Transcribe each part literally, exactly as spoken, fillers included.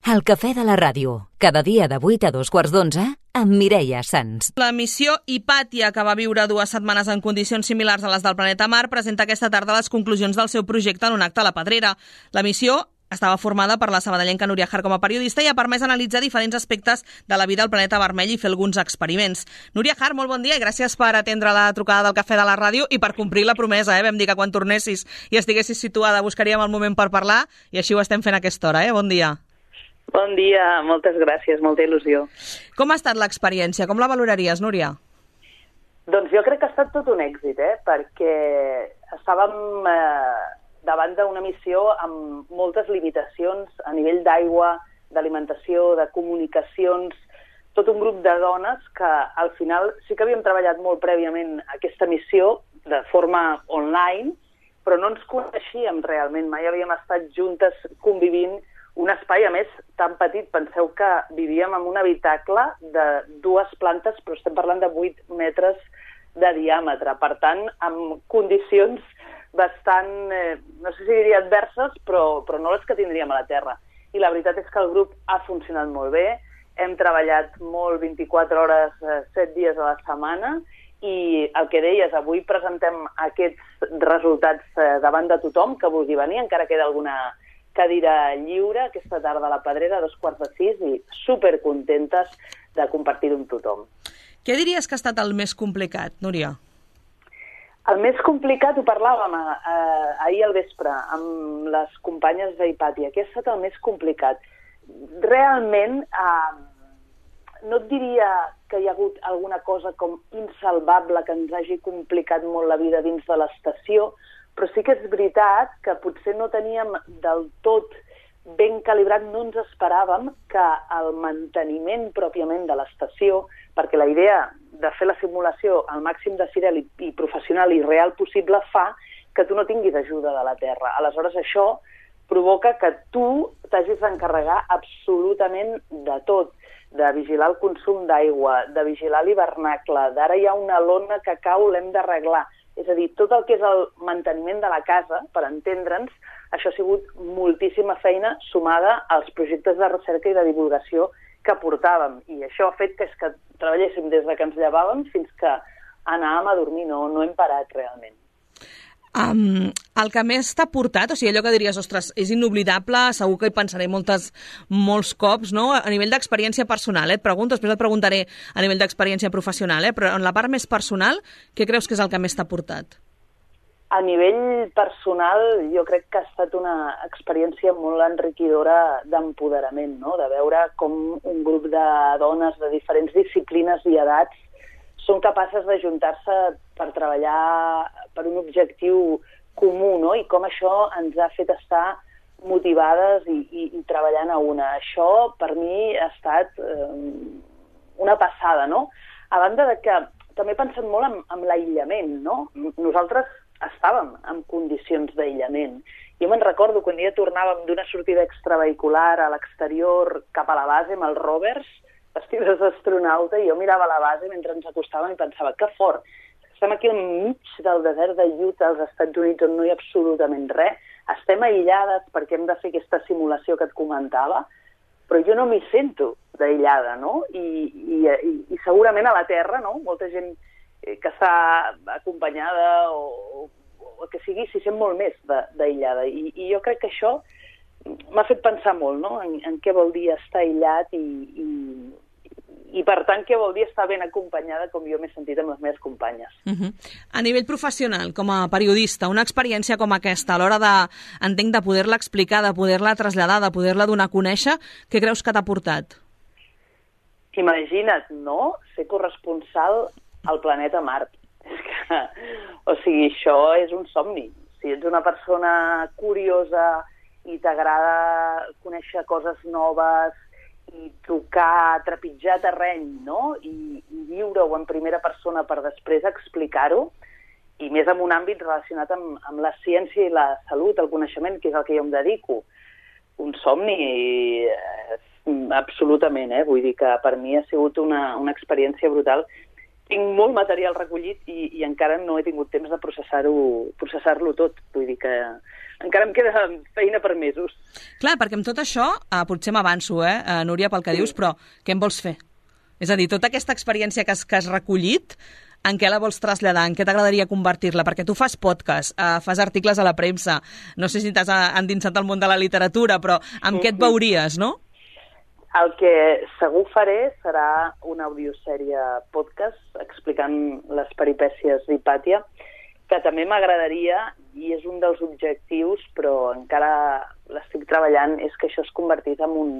El cafè de la ràdio, cada dia de vuit a dos quarts d'onze, amb Mireia Sans. La missió Hipàtia, que va viure dues setmanes en condicions similars a les del planeta Mar, presenta aquesta tarda les conclusions del seu projecte en un acte a la Pedrera. La missió estava formada per la sabadellenca Núria Har com a periodista i ha permès analitzar diferents aspectes de la vida al planeta vermell i fer alguns experiments. Núria Har, molt bon dia i gràcies per atendre la trucada del cafè de la ràdio i per complir la promesa. Eh? Vam dir que quan tornessis i estiguessis situada buscaríem el moment per parlar i així ho estem fent a aquesta hora. Eh? Bon dia. Bon dia, moltes gràcies, molta il·lusió. Com ha estat l'experiència? Com la valoraries, Núria? Doncs jo crec que ha estat tot un èxit, eh? perquè estàvem eh, davant d'una missió amb moltes limitacions a nivell d'aigua, d'alimentació, de comunicacions, tot un grup de dones que al final sí que havíem treballat molt prèviament aquesta missió de forma online, però no ens coneixíem realment, mai havíem estat juntes convivint un espai, a més, tan petit. Penseu que vivíem en un habitacle de dues plantes, però estem parlant de vuit metres de diàmetre. Per tant, amb condicions bastant, eh, no sé si diria adverses, però, però no les que tindríem a la Terra. I la veritat és que el grup ha funcionat molt bé, hem treballat molt vint-i-quatre hores, eh, set dies a la setmana, i el que deies, avui presentem aquests resultats eh, davant de tothom que vulgui venir, encara queda alguna cadira lliure aquesta tarda a la Pedrera, a dos quarts de sis, i supercontentes de compartir-ho amb tothom. Què diries que ha estat el més complicat, Núria? El més complicat, ho parlàvem eh, ahir al vespre amb les companyes d'Hipàtia, què ha estat el més complicat? Realment, eh, no et diria que hi ha hagut alguna cosa com insalvable que ens hagi complicat molt la vida dins de l'estació, però sí que és veritat que potser no teníem del tot ben calibrat, no ens esperàvem que el manteniment pròpiament de l'estació, perquè la idea de fer la simulació al màxim de fidel i, i professional i real possible fa que tu no tinguis ajuda de la Terra. Aleshores, això provoca que tu t'hagis d'encarregar absolutament de tot, de vigilar el consum d'aigua, de vigilar l'hivernacle, d'ara hi ha una lona que cau, l'hem d'arreglar. És a dir, tot el que és el manteniment de la casa, per entendre'ns, això ha sigut moltíssima feina sumada als projectes de recerca i de divulgació que portàvem. I això ha fet que, és que treballéssim des de que ens llevàvem fins que anàvem a dormir. No, no hem parat realment. Um, el que més t'ha portat, o sigui, allò que diries, ostres, és inoblidable, segur que hi pensaré moltes, molts cops, no? A nivell d'experiència personal, eh? Et pregunto, després et preguntaré a nivell d'experiència professional, eh? Però en la part més personal, què creus que és el que més t'ha portat? A nivell personal, jo crec que ha estat una experiència molt enriquidora d'empoderament, no? De veure com un grup de dones de diferents disciplines i edats són capaces d'ajuntar-se per treballar per un objectiu comú, no? I com això ens ha fet estar motivades i, i, i treballant a una. Això, per mi, ha estat eh, una passada, no? A banda de que també he pensat molt en, en l'aïllament, no? Nosaltres estàvem en condicions d'aïllament. Jo me'n recordo quan ja tornàvem d'una sortida extravehicular a l'exterior cap a la base amb els rovers, vestides d'astronauta, i jo mirava la base mentre ens acostàvem i pensava, que fort, estem aquí enmig del desert de Utah als Estats Units on no hi ha absolutament res, estem aïllades perquè hem de fer aquesta simulació que et comentava, però jo no m'hi sento d'aïllada, no? I, i, i, i segurament a la Terra, no? Molta gent que està acompanyada o, o que sigui, s'hi sent molt més d'aïllada. I, I jo crec que això m'ha fet pensar molt, no? En, en què vol dir estar aïllat i, i, i, per tant, què vol dir estar ben acompanyada, com jo m'he sentit amb les meves companyes. Uh-huh. A nivell professional, com a periodista, una experiència com aquesta, a l'hora de, entenc, de poder-la explicar, de poder-la traslladar, de poder-la donar a conèixer, què creus que t'ha portat? Imagina't, no?, ser corresponsal al planeta Mart. És que, o sigui, això és un somni. Si ets una persona curiosa i t'agrada conèixer coses noves i tocar, trepitjar terreny, no? I, i viure-ho en primera persona per després explicar-ho, i més en un àmbit relacionat amb, amb la ciència i la salut, el coneixement, que és el que jo em dedico. Un somni, eh, absolutament, eh? Vull dir que per mi ha sigut una, una experiència brutal tinc molt material recollit i, i encara no he tingut temps de processar-ho processar-lo tot. Vull dir que encara em queda feina per mesos. Clar, perquè amb tot això, eh, potser m'avanço, eh, Núria, pel que sí. dius, però què en vols fer? És a dir, tota aquesta experiència que has, que has recollit, en què la vols traslladar? En què t'agradaria convertir-la? Perquè tu fas podcast, eh, fas articles a la premsa, no sé si t'has endinsat al món de la literatura, però amb mm-hmm. què et veuries, no? El que segur faré serà una audiosèrie podcast explicant les peripècies d'Hipàtia, que també m'agradaria, i és un dels objectius, però encara l'estic treballant, és que això es convertís en un,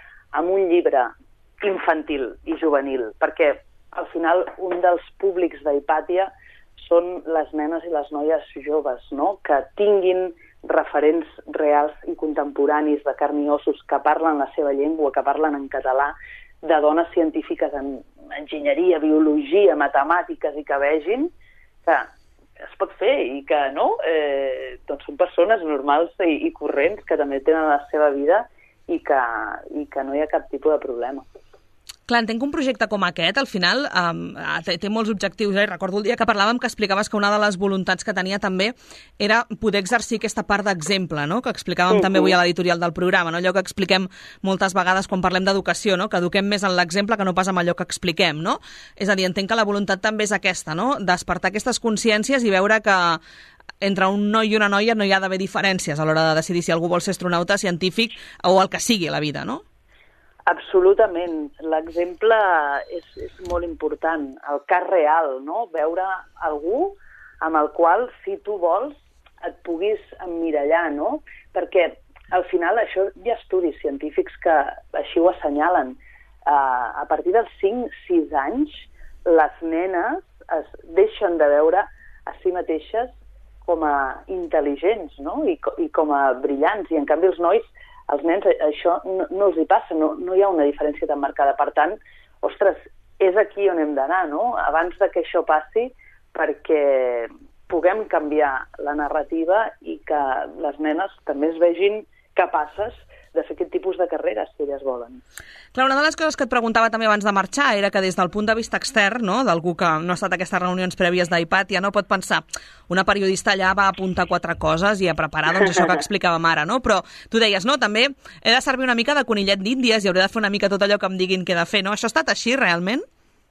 en un llibre infantil i juvenil, perquè al final un dels públics d'Hipàtia són les nenes i les noies joves, no? Que tinguin referents reals i contemporanis de carn i ossos que parlen la seva llengua, que parlen en català, de dones científiques en enginyeria, biologia, matemàtiques, i que vegin que es pot fer i que no, eh, doncs són persones normals i, i corrents que també tenen la seva vida i que, i que no hi ha cap tipus de problema. Clar, entenc que un projecte com aquest, al final, eh, té, té molts objectius. Eh? Recordo el dia que parlàvem que explicaves que una de les voluntats que tenia també era poder exercir aquesta part d'exemple, no? Que explicàvem uh-huh. també avui a l'editorial del programa, no? Allò que expliquem moltes vegades quan parlem d'educació, no? Que eduquem més en l'exemple que no pas amb allò que expliquem, no? És a dir, entenc que la voluntat també és aquesta, no? Despertar aquestes consciències i veure que entre un noi i una noia no hi ha d'haver diferències a l'hora de decidir si algú vol ser astronauta, científic o el que sigui a la vida, no? Absolutament. L'exemple és, és molt important. El cas real, no? Veure algú amb el qual, si tu vols, et puguis emmirallar, no? Perquè, al final, això hi ha estudis científics que així ho assenyalen. Uh, a partir dels cinc sis anys, les nenes es deixen de veure a si mateixes com a intel·ligents, no? I, i com a brillants. I, en canvi, els nois, als nens això no, no els hi passa, no, no hi ha una diferència tan marcada. Per tant, ostres, és aquí on hem d'anar, no? Abans de que això passi, perquè puguem canviar la narrativa i que les nenes també es vegin capaces de fer aquest tipus de carreres que elles volen. Clar, una de les coses que et preguntava també abans de marxar era que des del punt de vista extern, no, d'algú que no ha estat a aquestes reunions prèvies d'Hipàtia, no pot pensar, una periodista allà va apuntar quatre coses i a preparar doncs, això que explicàvem ara, no? Però tu deies, no, també he de servir una mica de conillet d'Índies i hauré de fer una mica tot allò que em diguin que he de fer, no? Això ha estat així, realment?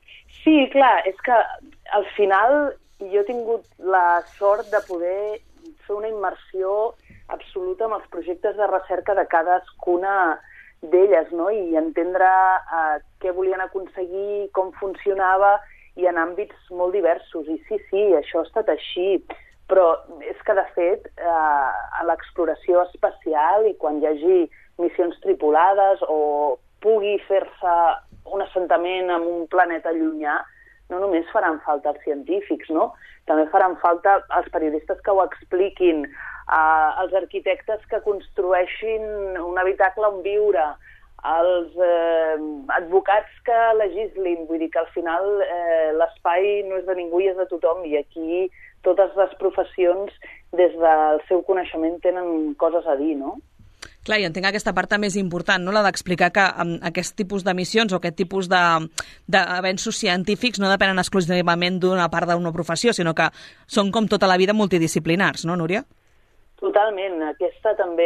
Sí, clar, és que al final jo he tingut la sort de poder fer una immersió absoluta amb els projectes de recerca de cadascuna d'elles, no? I entendre eh, què volien aconseguir, com funcionava, i en àmbits molt diversos. I sí, sí, això ha estat així, però és que, de fet, eh, a l'exploració espacial i quan hi hagi missions tripulades o pugui fer-se un assentament en un planeta llunyà, no només faran falta els científics, no? També faran falta els periodistes que ho expliquin, Uh, els arquitectes que construeixin un habitacle on viure, els eh, advocats que legislin, vull dir que al final eh, l'espai no és de ningú i és de tothom, i aquí totes les professions des del seu coneixement tenen coses a dir, no? Clar, i entenc aquesta part també és important, no? La d'explicar que um, aquest tipus de missions o aquest tipus d'avenços científics no depenen exclusivament d'una part d'una professió, sinó que són com tota la vida multidisciplinars, no, Núria? Totalment. Aquesta també,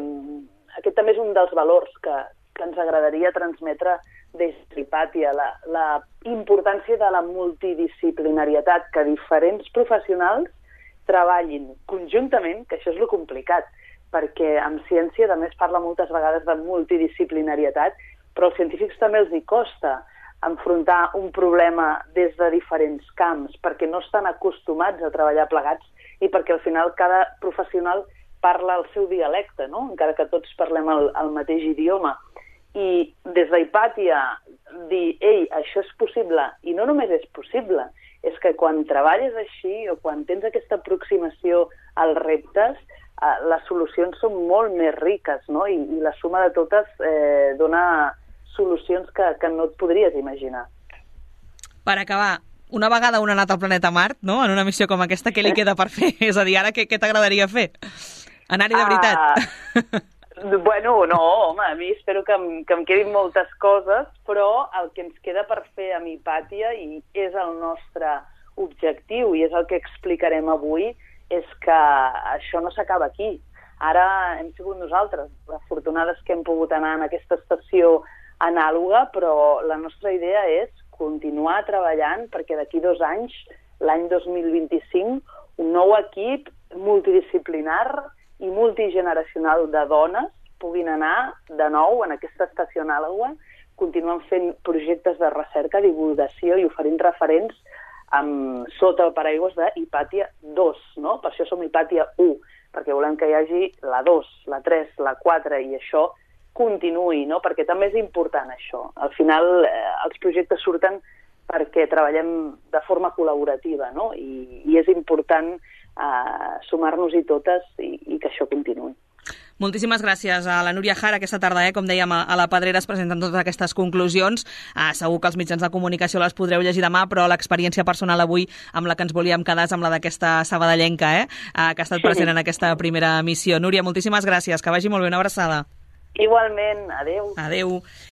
aquest també és un dels valors que, que ens agradaria transmetre des d'Hipàtia, la, la importància de la multidisciplinarietat, que diferents professionals treballin conjuntament, que això és lo complicat, perquè en ciència també es parla moltes vegades de multidisciplinarietat, però als científics també els hi costa enfrontar un problema des de diferents camps, perquè no estan acostumats a treballar plegats i perquè al final cada professional parla el seu dialecte, no? Encara que tots parlem el, el mateix idioma. I des d'Hipàtia dir, ei, això és possible, i no només és possible, és que quan treballes així o quan tens aquesta aproximació als reptes, eh, les solucions són molt més riques, no? I, i la suma de totes eh, dona solucions que, que no et podries imaginar. Per acabar, una vegada un ha anat al planeta Mart, no? En una missió com aquesta, què li queda per fer? És a dir, ara què, què t'agradaria fer? Anar-hi de veritat? Uh, Bueno, no, home, a mi espero que em, que em quedin moltes coses, però el que ens queda per fer amb Hipàtia, i és el nostre objectiu, i és el que explicarem avui, és que això no s'acaba aquí. Ara hem sigut nosaltres, afortunades que hem pogut anar en aquesta estació anàloga, però la nostra idea és continuar treballant perquè d'aquí dos anys, l'any dos mil vint-i-cinc, un nou equip multidisciplinar i multigeneracional de dones puguin anar de nou en aquesta estació anàloga, continuant fent projectes de recerca, divulgació i oferint referents amb, sota el paraigües de Hipàtia dos, no? Per això som Hipàtia u, perquè volem que hi hagi la dos, la tres, la quatre, i això continuï, no? Perquè també és important això. Al final eh, els projectes surten perquè treballem de forma col·laborativa, no? I, i és important eh, sumar-nos-hi totes i, i que això continuï. Moltíssimes gràcies a la Núria Jara aquesta tarda, eh? Com dèiem, a la Pedrera es presenten totes aquestes conclusions. Eh, segur que els mitjans de comunicació les podreu llegir demà, però l'experiència personal avui amb la que ens volíem quedar és amb la d'aquesta sabadellenca, eh? Eh, que ha estat present en aquesta primera missió. Núria, moltíssimes gràcies, que vagi molt bé, una abraçada. Igualment, adeu. Adeu.